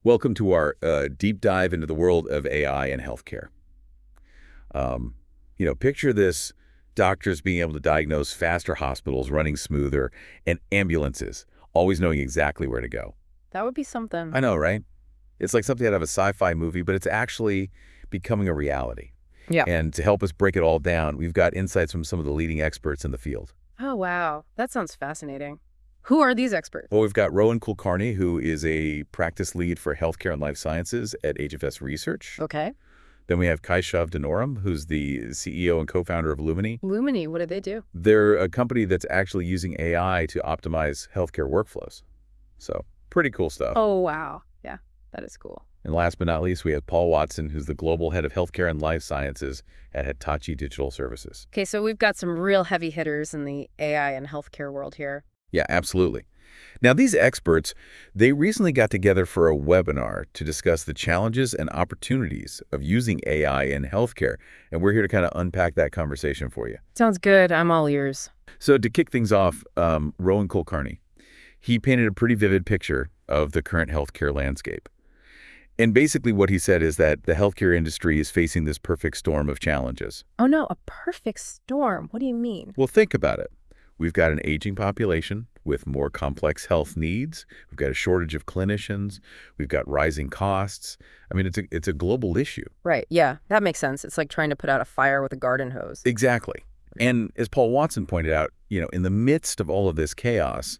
Welcome to our deep dive into the world of AI and healthcare. Um, Picture this: doctors being able to diagnose faster, hospitals running smoother, and ambulances always knowing exactly where to go. That would be something. I know, right? It's like something out of a sci-fi movie, but it's actually becoming a reality. Yeah. And to help us break it all down, we've got insights from some of the leading experts in the field. Oh, wow. That sounds fascinating. Who are these experts? Well, we've got Rowan Kulkarni, who is a practice lead for healthcare and life sciences at HFS Research. Okay. Then we have Kaishav Denorum, who's the CEO and co-founder of Lumini. Lumini, what do they do? They're a company that's actually using AI to optimize healthcare workflows. So pretty cool stuff. Oh, wow. Yeah, that is cool. And last but not least, we have Paul Watson, who's the global head of healthcare and life sciences at Hitachi Digital Services. Okay, so we've got some real heavy hitters in the AI and healthcare world here. Yeah, absolutely. Now, these experts, they recently got together for a webinar to discuss the challenges and opportunities of using AI in healthcare, and we're here to kind of unpack that conversation for you. Sounds good. I'm all ears. So to kick things off, Rowan Kulkarni, he painted a pretty vivid picture of the current healthcare landscape. And basically what he said is that the healthcare industry is facing this perfect storm of challenges. Oh, no, a perfect storm. What do you mean? Well, think about it. We've got an aging population with more complex health needs. We've got a shortage of clinicians. We've got rising costs. I mean, it's a global issue. Right. Yeah, that makes sense. It's like trying to put out a fire with a garden hose. Exactly. And as Paul Watson pointed out, in the midst of all of this chaos,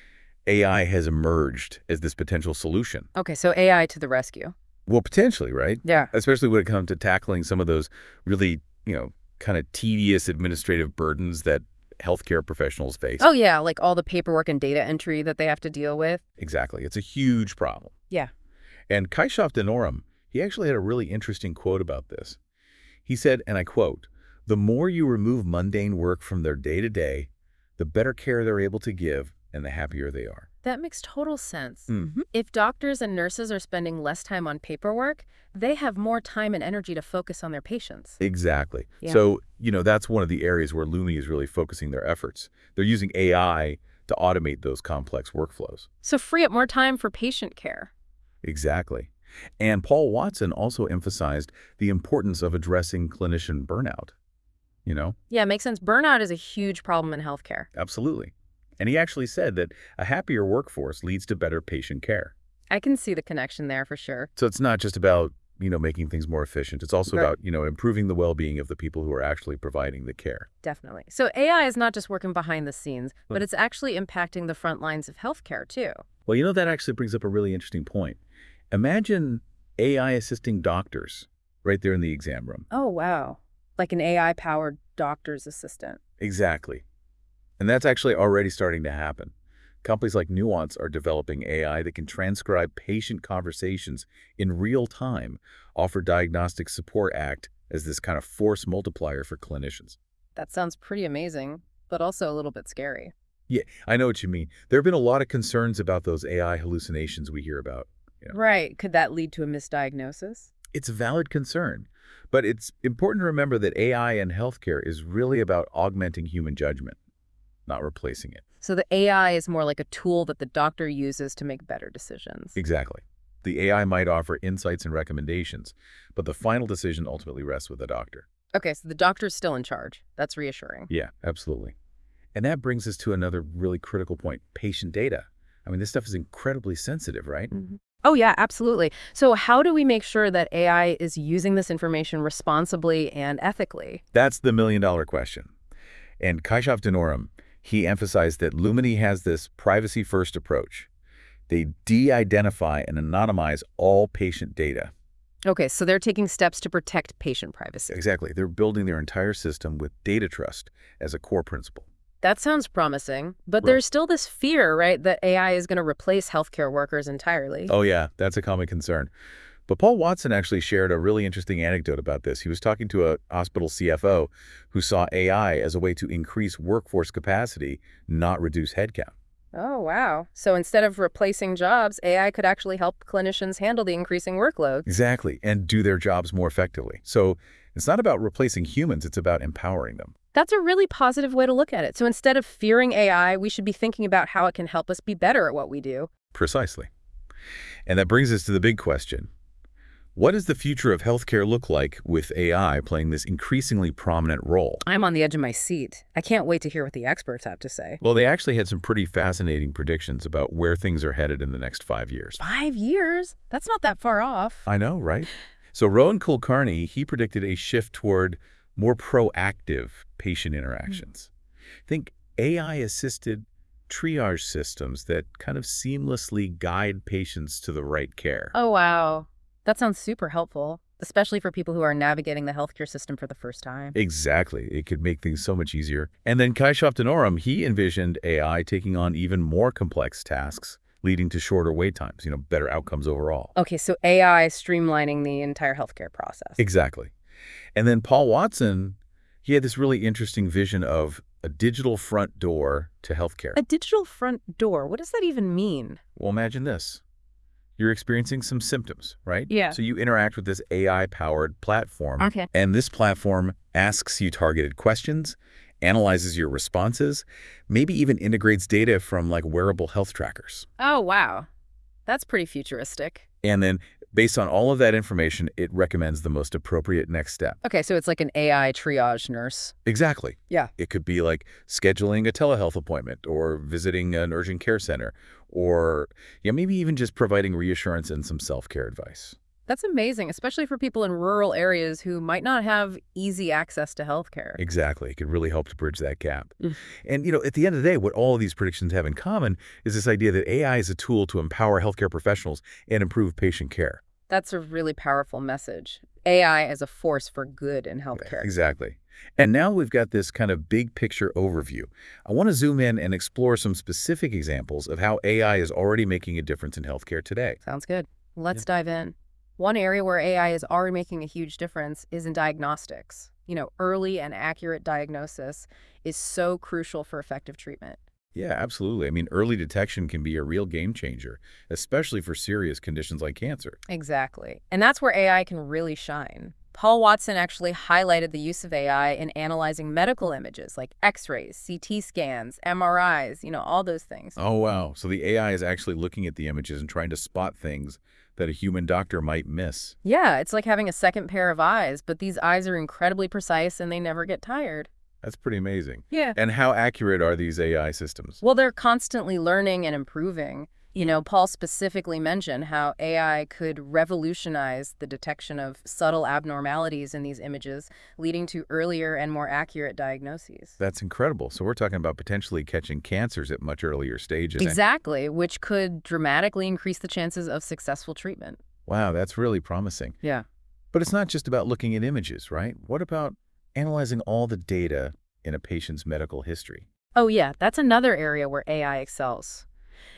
AI has emerged as this potential solution. Okay, so AI to the rescue. Well, potentially, right? Yeah. Especially when it comes to tackling some of those really, kind of tedious administrative burdens that healthcare professionals face. Oh, yeah, like all the paperwork and data entry that they have to deal with. Exactly. It's a huge problem. Yeah. And Kaishav Denorum, he actually had a really interesting quote about this. He said, and I quote, "The more you remove mundane work from their day-to-day, the better care they're able to give and the happier they are." That makes total sense. Mm-hmm. If doctors and nurses are spending less time on paperwork, they have more time and energy to focus on their patients. Exactly. Yeah. So, that's one of the areas where Lumini is really focusing their efforts. They're using AI to automate those complex workflows. So free up more time for patient care. Exactly. And Paul Watson also emphasized the importance of addressing clinician burnout. Yeah, makes sense. Burnout is a huge problem in healthcare. Absolutely. And he actually said that a happier workforce leads to better patient care. I can see the connection there for sure. So it's not just about, making things more efficient. It's also Right. about, improving the well-being of the people who are actually providing the care. Definitely. So AI is not just working behind the scenes, but Hmm. it's actually impacting the front lines of healthcare too. Well, that actually brings up a really interesting point. Imagine AI assisting doctors right there in the exam room. Oh, wow. Like an AI-powered doctor's assistant. Exactly. And that's actually already starting to happen. Companies like Nuance are developing AI that can transcribe patient conversations in real time, offer diagnostic support act as this kind of force multiplier for clinicians. That sounds pretty amazing, but also a little bit scary. Yeah, I know what you mean. There have been a lot of concerns about those AI hallucinations we hear about. Right. Could that lead to a misdiagnosis? It's a valid concern, but it's important to remember that AI in healthcare is really about augmenting human judgment, not replacing it. So the AI is more like a tool that the doctor uses to make better decisions. Exactly. The AI might offer insights and recommendations, but the final decision ultimately rests with the doctor. Okay, so the doctor's still in charge. That's reassuring. Yeah, absolutely. And that brings us to another really critical point: patient data. I mean, this stuff is incredibly sensitive, right? Oh, yeah, absolutely. So how do we make sure that AI is using this information responsibly and ethically? That's the million-dollar question. And Kaishav Denorum, he emphasized that Lumini has this privacy-first approach. They de-identify and anonymize all patient data. Okay, so they're taking steps to protect patient privacy. Exactly. They're building their entire system with data trust as a core principle. That sounds promising, but Right. there's still this fear, right, that AI is going to replace healthcare workers entirely. Oh, yeah, that's a common concern. But Paul Watson actually shared a really interesting anecdote about this. He was talking to a hospital CFO who saw AI as a way to increase workforce capacity, not reduce headcount. Oh, wow. So instead of replacing jobs, AI could actually help clinicians handle the increasing workloads. Exactly, and do their jobs more effectively. So it's not about replacing humans, it's about empowering them. That's a really positive way to look at it. So instead of fearing AI, we should be thinking about how it can help us be better at what we do. Precisely. And that brings us to the big question. What does the future of healthcare look like with AI playing this increasingly prominent role? I'm on the edge of my seat. I can't wait to hear what the experts have to say. Well, they actually had some pretty fascinating predictions about where things are headed in the next 5 years. 5 years? That's not that far off. I know, right? So Rowan Kulkarni, he predicted a shift toward more proactive patient interactions. Think AI-assisted triage systems that kind of seamlessly guide patients to the right care. Oh, wow. That sounds super helpful, especially for people who are navigating the healthcare system for the first time. Exactly. It could make things so much easier. And then Kai Shoptanorum, he envisioned AI taking on even more complex tasks, leading to shorter wait times, better outcomes overall. Okay, so AI streamlining the entire healthcare process. Exactly. And then Paul Watson, he had this really interesting vision of a digital front door to healthcare. A digital front door, what does that even mean? Well, imagine this. You're experiencing some symptoms, right? Yeah. So you interact with this AI-powered platform. Okay. And this platform asks you targeted questions, analyzes your responses, maybe even integrates data from like wearable health trackers. Oh, wow. That's pretty futuristic. And then based on all of that information, it recommends the most appropriate next step. Okay, so it's like an AI triage nurse. Exactly. Yeah. It could be like scheduling a telehealth appointment or visiting an urgent care center or maybe even just providing reassurance and some self-care advice. That's amazing, especially for people in rural areas who might not have easy access to healthcare. Exactly. It could really help to bridge that gap. Mm. And, at the end of the day, what all of these predictions have in common is this idea that AI is a tool to empower healthcare professionals and improve patient care. That's a really powerful message. AI as a force for good in healthcare. Exactly. And now we've got this kind of big picture overview. I want to zoom in and explore some specific examples of how AI is already making a difference in healthcare today. Sounds good. Let's dive in. One area where AI is already making a huge difference is in diagnostics. Early and accurate diagnosis is so crucial for effective treatment. Yeah, absolutely. I mean, early detection can be a real game changer, especially for serious conditions like cancer. Exactly. And that's where AI can really shine. Paul Watson actually highlighted the use of AI in analyzing medical images like X-rays, CT scans, MRIs, all those things. Oh, wow. So the AI is actually looking at the images and trying to spot things that a human doctor might miss. Yeah, it's like having a second pair of eyes, but these eyes are incredibly precise and they never get tired. That's pretty amazing. Yeah. And how accurate are these AI systems? Well, they're constantly learning and improving. Paul specifically mentioned how AI could revolutionize the detection of subtle abnormalities in these images, leading to earlier and more accurate diagnoses. That's incredible. So we're talking about potentially catching cancers at much earlier stages. Exactly, which could dramatically increase the chances of successful treatment. Wow, that's really promising. Yeah. But it's not just about looking at images, right? What about analyzing all the data in a patient's medical history? Oh, yeah, that's another area where AI excels.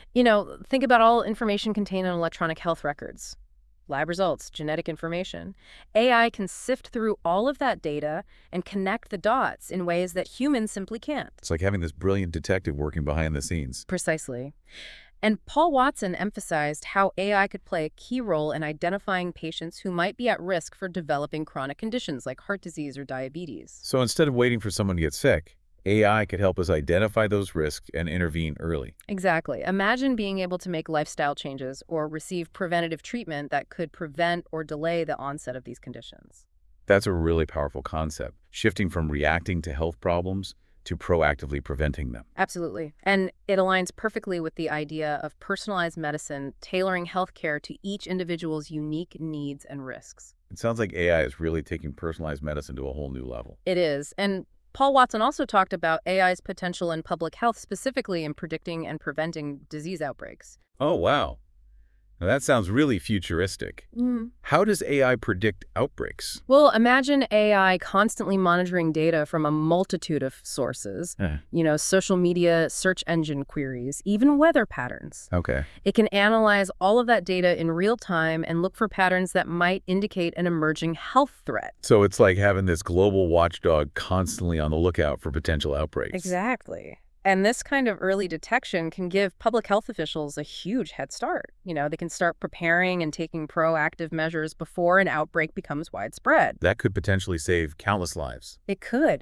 Think about all information contained in electronic health records, lab results, genetic information. AI can sift through all of that data and connect the dots in ways that humans simply can't. It's like having this brilliant detective working behind the scenes. Precisely. And Paul Watson emphasized how AI could play a key role in identifying patients who might be at risk for developing chronic conditions like heart disease or diabetes. So instead of waiting for someone to get sick, AI could help us identify those risks and intervene early. Exactly. Imagine being able to make lifestyle changes or receive preventative treatment that could prevent or delay the onset of these conditions. That's a really powerful concept, shifting from reacting to health problems to proactively preventing them. Absolutely. And it aligns perfectly with the idea of personalized medicine, tailoring healthcare to each individual's unique needs and risks. It sounds like AI is really taking personalized medicine to a whole new level. It is. And Paul Watson also talked about AI's potential in public health, specifically in predicting and preventing disease outbreaks. Oh, wow. Now that sounds really futuristic. How does AI predict outbreaks? Well, imagine AI constantly monitoring data from a multitude of sources, social media, search engine queries, even weather patterns. Okay. It can analyze all of that data in real time and look for patterns that might indicate an emerging health threat. So it's like having this global watchdog constantly on the lookout for potential outbreaks. Exactly. And this kind of early detection can give public health officials a huge head start. They can start preparing and taking proactive measures before an outbreak becomes widespread. That could potentially save countless lives. It could.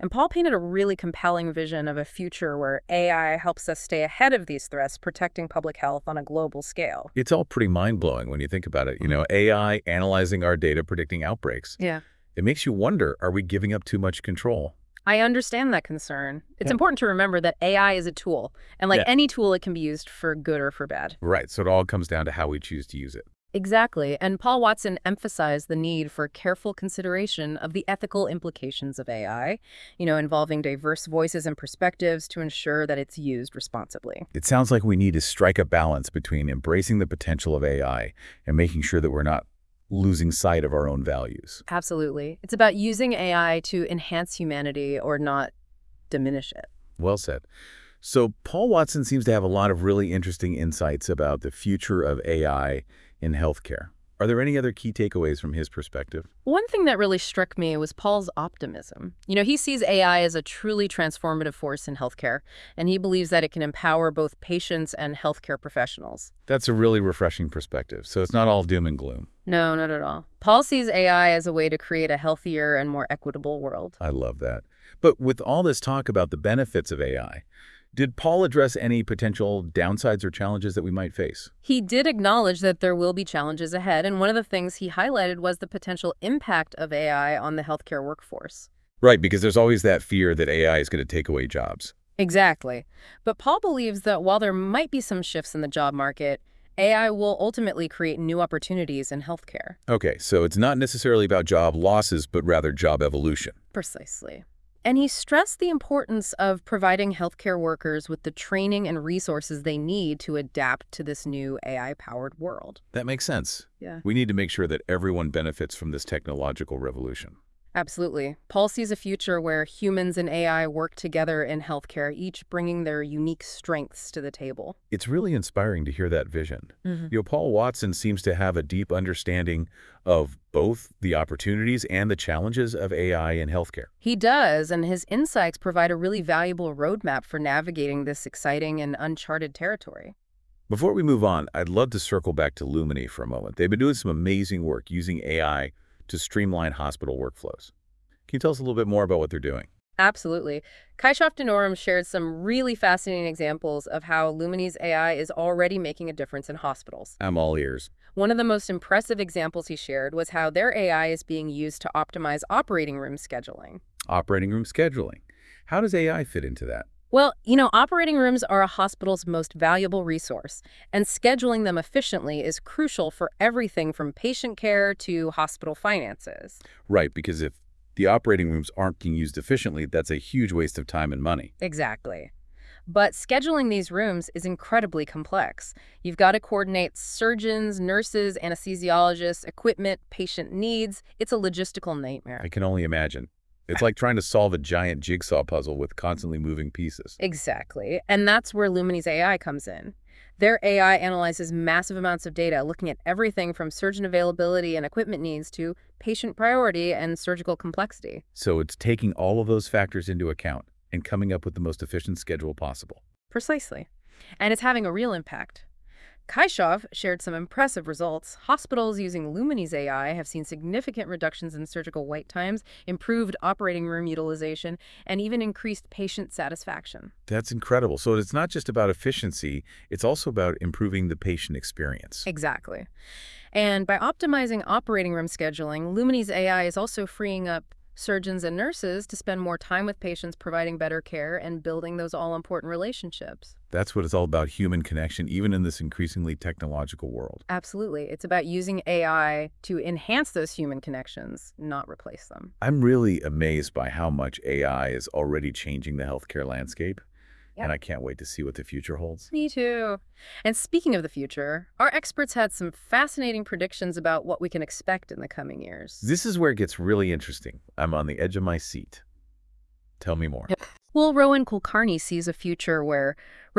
And Paul painted a really compelling vision of a future where AI helps us stay ahead of these threats, protecting public health on a global scale. It's all pretty mind-blowing when you think about it. AI analyzing our data, predicting outbreaks. Yeah. It makes you wonder, are we giving up too much control? I understand that concern. It's Yeah. important to remember that AI is a tool, and like Yeah. any tool, it can be used for good or for bad. Right, so it all comes down to how we choose to use it. Exactly. And Paul Watson emphasized the need for careful consideration of the ethical implications of AI, involving diverse voices and perspectives to ensure that it's used responsibly. It sounds like we need to strike a balance between embracing the potential of AI and making sure that we're not losing sight of our own values. Absolutely. It's about using AI to enhance humanity or not diminish it. Well said. So Paul Watson seems to have a lot of really interesting insights about the future of AI in healthcare. Are there any other key takeaways from his perspective? One thing that really struck me was Paul's optimism. He sees AI as a truly transformative force in healthcare, and he believes that it can empower both patients and healthcare professionals. That's a really refreshing perspective. So it's not all doom and gloom. No, not at all. Paul sees AI as a way to create a healthier and more equitable world. I love that. But with all this talk about the benefits of AI, did Paul address any potential downsides or challenges that we might face? He did acknowledge that there will be challenges ahead, and one of the things he highlighted was the potential impact of AI on the healthcare workforce. Right, because there's always that fear that AI is going to take away jobs. Exactly. But Paul believes that while there might be some shifts in the job market, AI will ultimately create new opportunities in healthcare. Okay, so it's not necessarily about job losses, but rather job evolution. Precisely. And he stressed the importance of providing healthcare workers with the training and resources they need to adapt to this new AI-powered world. That makes sense. Yeah. We need to make sure that everyone benefits from this technological revolution. Absolutely. Paul sees a future where humans and AI work together in healthcare, each bringing their unique strengths to the table. It's really inspiring to hear that vision. Mm-hmm. Paul Watson seems to have a deep understanding of both the opportunities and the challenges of AI in healthcare. He does, and his insights provide a really valuable roadmap for navigating this exciting and uncharted territory. Before we move on, I'd love to circle back to Lumini for a moment. They've been doing some amazing work using AI to streamline hospital workflows. Can you tell us a little bit more about what they're doing? Absolutely. Kaishaf Denorum shared some really fascinating examples of how Lumini's AI is already making a difference in hospitals. I'm all ears. One of the most impressive examples he shared was how their AI is being used to optimize operating room scheduling. Operating room scheduling. How does AI fit into that? Well, operating rooms are a hospital's most valuable resource, and scheduling them efficiently is crucial for everything from patient care to hospital finances. Right, because if the operating rooms aren't being used efficiently, that's a huge waste of time and money. Exactly. But scheduling these rooms is incredibly complex. You've got to coordinate surgeons, nurses, anesthesiologists, equipment, patient needs. It's a logistical nightmare. I can only imagine. It's like trying to solve a giant jigsaw puzzle with constantly moving pieces. Exactly. And that's where Lumini's AI comes in. Their AI analyzes massive amounts of data, looking at everything from surgeon availability and equipment needs to patient priority and surgical complexity. So it's taking all of those factors into account and coming up with the most efficient schedule possible. Precisely. And it's having a real impact. Kaishov shared some impressive results. Hospitals using Lumini's AI have seen significant reductions in surgical wait times, improved operating room utilization, and even increased patient satisfaction. That's incredible. So it's not just about efficiency, it's also about improving the patient experience. Exactly. And by optimizing operating room scheduling, Lumini's AI is also freeing up surgeons and nurses to spend more time with patients, providing better care and building those all-important relationships. That's what it's all about, human connection, even in this increasingly technological world. Absolutely. It's about using AI to enhance those human connections, not replace them. I'm really amazed by how much AI is already changing the healthcare landscape, Yep. and I can't wait to see what the future holds. Me too. And speaking of the future, our experts had some fascinating predictions about what we can expect in the coming years. This is where it gets really interesting. I'm on the edge of my seat. Tell me more. Well, Rowan Kulkarni sees a future where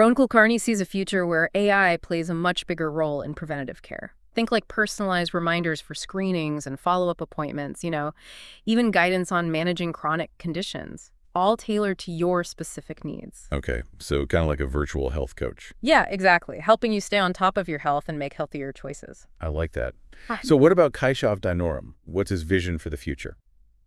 AI plays a much bigger role in preventative care. Think like personalized reminders for screenings and follow-up appointments, even guidance on managing chronic conditions, all tailored to your specific needs. Okay, so kind of like a virtual health coach. Yeah, exactly. Helping you stay on top of your health and make healthier choices. I like that. So what about Kaishaf Dinorum? What's his vision for the future?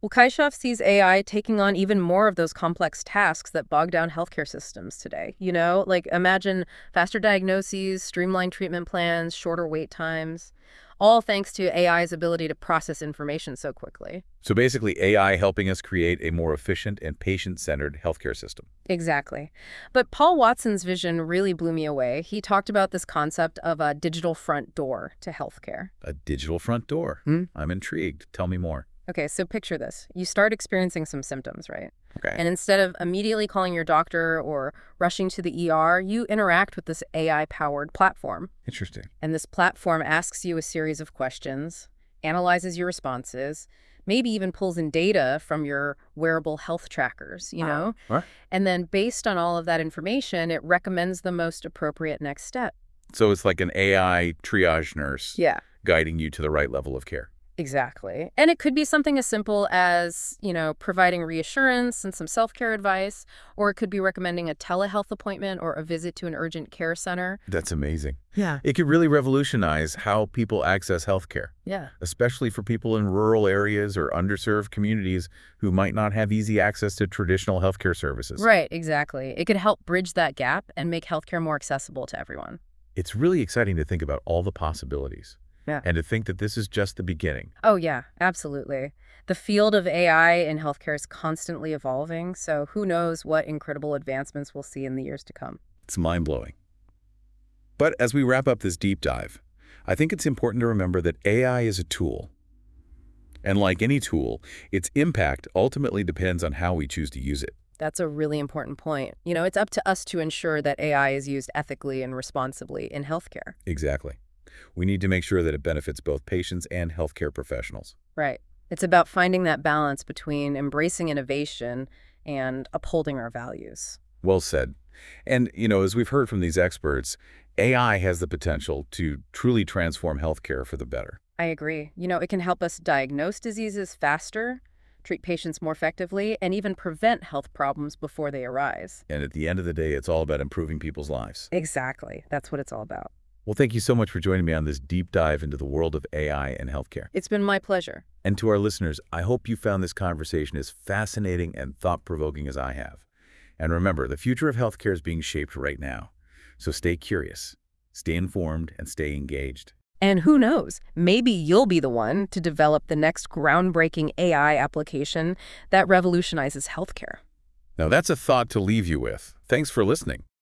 Well, Kaishov sees AI taking on even more of those complex tasks that bog down healthcare systems today. Like imagine faster diagnoses, streamlined treatment plans, shorter wait times, all thanks to AI's ability to process information so quickly. So basically, AI helping us create a more efficient and patient-centered healthcare system. Exactly. But Paul Watson's vision really blew me away. He talked about this concept of a digital front door to healthcare. A digital front door. I'm intrigued. Tell me more. Okay, so picture this. You start experiencing some symptoms, right? Okay. And instead of immediately calling your doctor or rushing to the ER, you interact with this AI-powered platform. Interesting. And this platform asks you a series of questions, analyzes your responses, maybe even pulls in data from your wearable health trackers. What? And then based on all of that information, it recommends the most appropriate next step. So it's like an AI triage nurse Yeah. guiding you to the right level of care. Exactly. And it could be something as simple as, providing reassurance and some self-care advice, or it could be recommending a telehealth appointment or a visit to an urgent care center. That's amazing. Yeah. It could really revolutionize how people access healthcare, Yeah. especially for people in rural areas or underserved communities who might not have easy access to traditional healthcare services. Right, exactly. It could help bridge that gap and make healthcare more accessible to everyone. It's really exciting to think about all the possibilities. Yeah. And to think that this is just the beginning. Oh, yeah, absolutely. The field of AI in healthcare is constantly evolving, so who knows what incredible advancements we'll see in the years to come. It's mind-blowing. But as we wrap up this deep dive, I think it's important to remember that AI is a tool. And like any tool, its impact ultimately depends on how we choose to use it. That's a really important point. It's up to us to ensure that AI is used ethically and responsibly in healthcare. Exactly. We need to make sure that it benefits both patients and healthcare professionals. Right. It's about finding that balance between embracing innovation and upholding our values. Well said. And, as we've heard from these experts, AI has the potential to truly transform healthcare for the better. I agree. It can help us diagnose diseases faster, treat patients more effectively, and even prevent health problems before they arise. And at the end of the day, it's all about improving people's lives. Exactly. That's what it's all about. Well, thank you so much for joining me on this deep dive into the world of AI and healthcare. It's been my pleasure. And to our listeners, I hope you found this conversation as fascinating and thought-provoking as I have. And remember, the future of healthcare is being shaped right now. So stay curious, stay informed, and stay engaged. And who knows, maybe you'll be the one to develop the next groundbreaking AI application that revolutionizes healthcare. Now, that's a thought to leave you with. Thanks for listening.